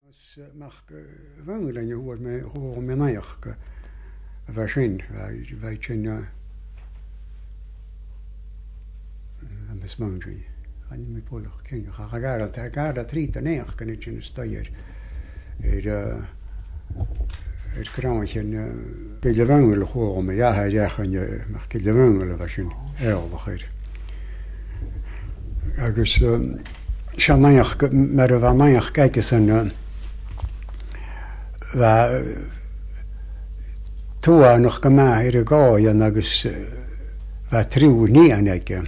Mag wangelen je hoor me naich waar sin wij tjin mis mangri ani mi polach ken gara trita neich kan ik in staier kraantjen de wangelen hoor me ja hij zeggen je mag de wangelen was in elder agus Shannaich mer van naich kijken zijn Tua noch gema ir gáin agus triú ní anige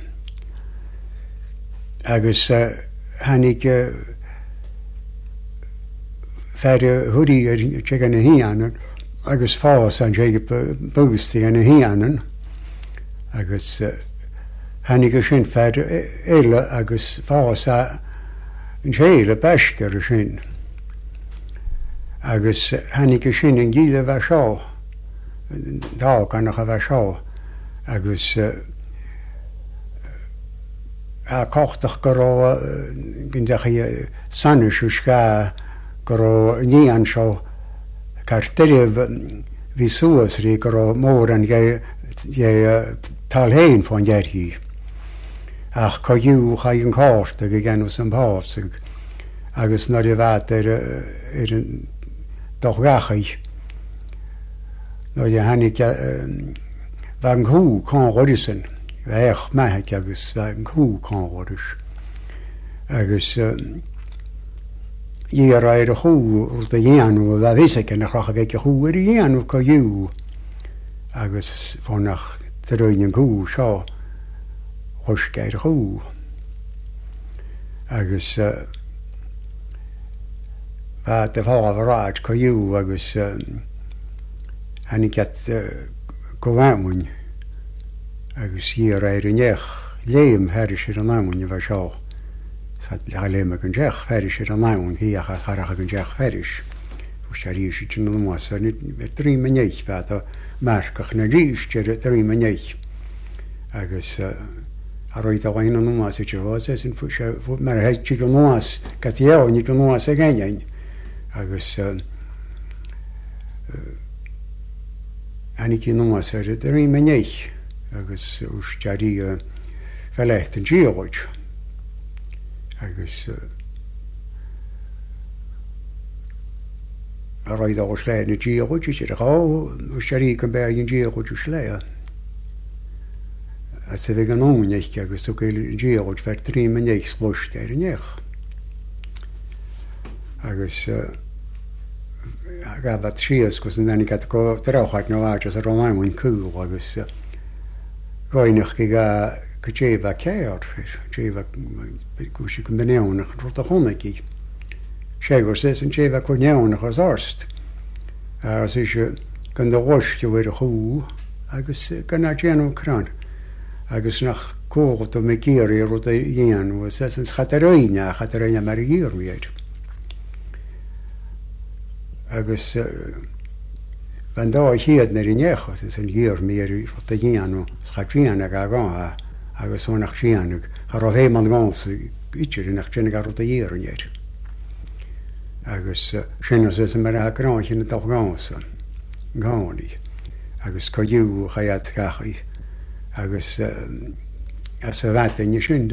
agus hannig fer hudi gan hianen agus fás an bugsti an hianen agus hannig sin fer eile agus fás an séle besker sin. Agus hannig sin an gíle bheit seo dá annach a bheit seo agus a cochtach go rá gin decha sanis sca go rá ní an seo cartíireh hí suas rí go rá mór an talhéin fáin deirhí ach có dú cha an cáirta go gceanú an báfsig agus nar I bheit ar an dochgachaich no je hannig van hoe kan rodisen weich mij agus van hoe kan rodis agus je rijden hoe de janu dat wist ik en dan ga ik hoe de janu kan je agus vannacht terug hoe zo hoskijde hoe agus wat de vaderraad kan je agus hannig het gowamun agus hier rijden nech leem herische de namun was zo zat alleen kan zeg herische de namun hier gaat haar kan zeg heris voor sharische te noemen was niet met 3 minuut wat maar kan niet je 3 minuut agus Arroita vaina noemen als je was in voor maar het je noemen kat jou niet noemen again agus Aniki noemen ze het 3 minuut agus ustari vielleicht een geoch agus Arroita was slecht een geoch je de gauw ustari kan bij een geoch slecht als we gaan om niet agus ook een geoch voor 3 minuut sport keren niet agus gabat sias cos dan ik had go trauhat no ajas romain win cool agus goinig ga kjeva keer kjeva kushi kombineon rota honeki Shegor says en kjeva konjeon gezarst as is kan de roosje weer hoe agus kan ageno kran agus nach koor to mekiri rota yen was sen khatarina marigir weer agus van daar hier naar in jechos is een hier meer wat de jano schakriana gaga agus van nach jianuk har helemaal gans ietsje nach jena rota hier niet agus shenos is maar een kraantje in toch gans gani agus kaju hayat gachi agus as wat en je shin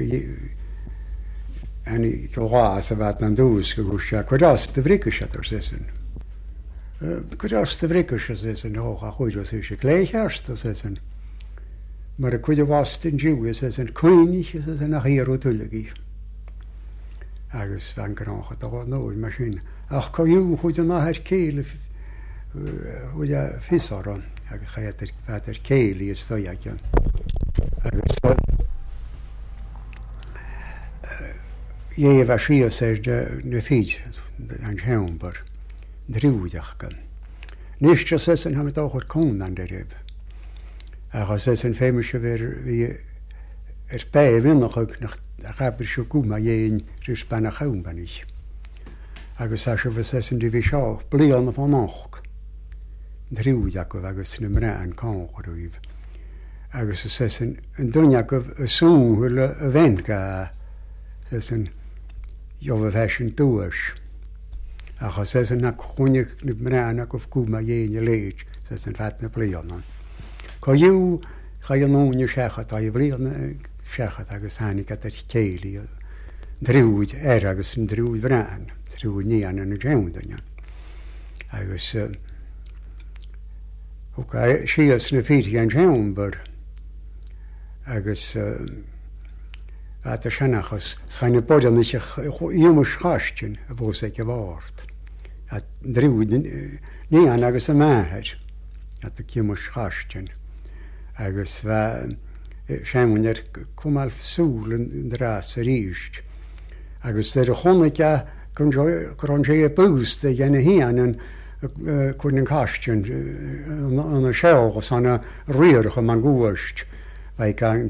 en ik hoor ze wat dan doen is goed kwadas de vrikkerschatters is kwadas de vrikkerschatters is een hoog goed was is je kleegherst dat is een maar de kwade was in Jew is een koning is een naar hier rotuligi agus van krange dat nooit machine ach kan je goed naar haar keel hoe je visser dan ga je het keel is dat ja agus je was hier zeg de fiets aan Helmber driehoedagen niet zo zijn hebben het ook kon aan de rib als ze zijn famous weer wie bij winnig ook nog heb ik ook maar je in Spanje gaan ben ik als we zijn die we show blijven van nog driehoedagen was nummer aan kan gedoe als ze zijn een donjak zo'n hele event ga ze zijn Jove fashion tours. Achos na chwnig na bræna gof gwma iein leid, yn fat na blion. Co yw, cha yw nhw'n yw siachat, a yw blion siachat agos hannig at eich ceili. Drwyd agos yn drwyd bræn, drwyd nian yn y jawn dyna. Agos, sias na ffyrt gan jawn byr. Agos, at y sianachos, schain y bod yn eich yw mwy schastyn y bos eich fawrt. At drwyd nian agos y maher. At y yw mwy schastyn. Agos siawn cwmal sŵl yn dras yr eist. Agos yr chwnig gronjau y bwst gan y hian yn cwrdd yn castyn yn y siaw os yna rhywch yma'n gwysg. Fai gan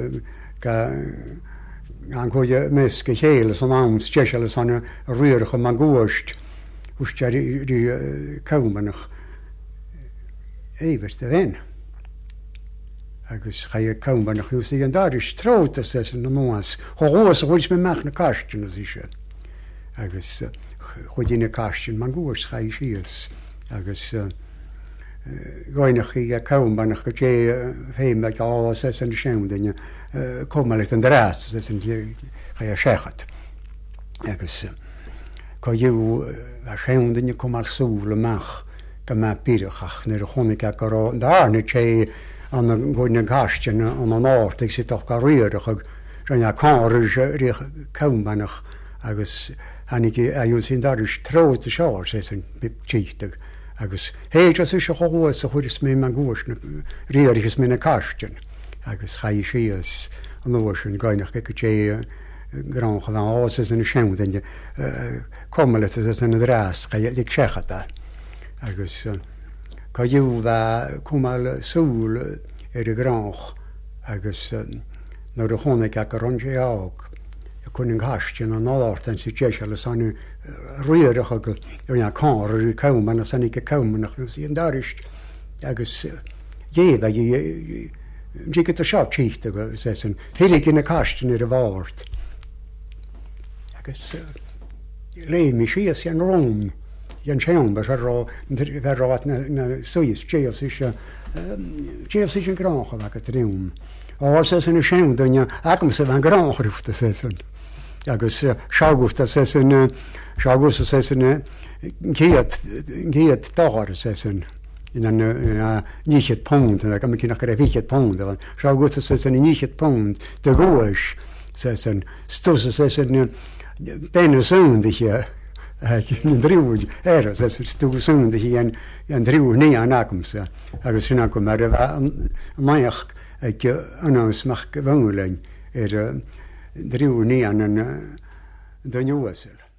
gwyd mysg y cheil os yna ams jesel os yna rhywch yma'n gwysg. Wst ar i cawmanach eifert y fen. Agus ga je komen nog nu zien daar is trout te zetten de moas. Hoos hoes me mag na kastjen as is. Agus goed in 'n kastjen man goers ga je sies. Agus goinig je komen nog ge heim dat al zessen de schem dinge kom al in de ras zessen ga je zeggen. Agus kan je schem dinge kom al soele mag. Kan ma pirach ne honig akaro daar ne che an y gwyn castyn an an ort ag sydd o'ch garwyr o'ch rhaid a carys rhaid cawmanach agos hannig a yw sy'n darys trawd y siawr sy'n bip agos hei dros eisiau chwys o chwyrus mewn ma'n gwrs rhaid i'ch mewn y castyn agos chai sias an ywys yn goenach ag y granch o fan os yn y siawd yn comalet yn y dras chai i'ch siachad da agos ca yw cwmal sŵl y granch agos nawr y chwnig ac ar onge aog y cwn yn castyn an ort yn sy'n jesel ys anu rhywch ag yw'n car yr cawman as anig y cawman ach sy'n darist agos jeb ag i gyda siarad chist ag sy'n hyrig yn y castyn yr y fawrt agos le mi sias yn rwm Jan siawn bys ar at na sŵs, jeos eisiau yn granch o fag at rhywm. O os ys yn y siawn dyna, ac am sef yn granch rhywt y sesyn. Agos siawgwft y sesyn, siawgwft y sesyn, gyad dor y sesyn. Yn nillet pond, ac am cyn achr efillet pond. Siawgwft y sesyn yn nillet pond, dy gwys sesyn, stws y sesyn, ben y sŵn ddech yn drwyd eros, as stwg sŵn ddech yn drwyd ni an acwmsa. Agos sy'n acwm ar y maiach ag ynaws mach gyfangwlein drwyd ni an yn dynywysel.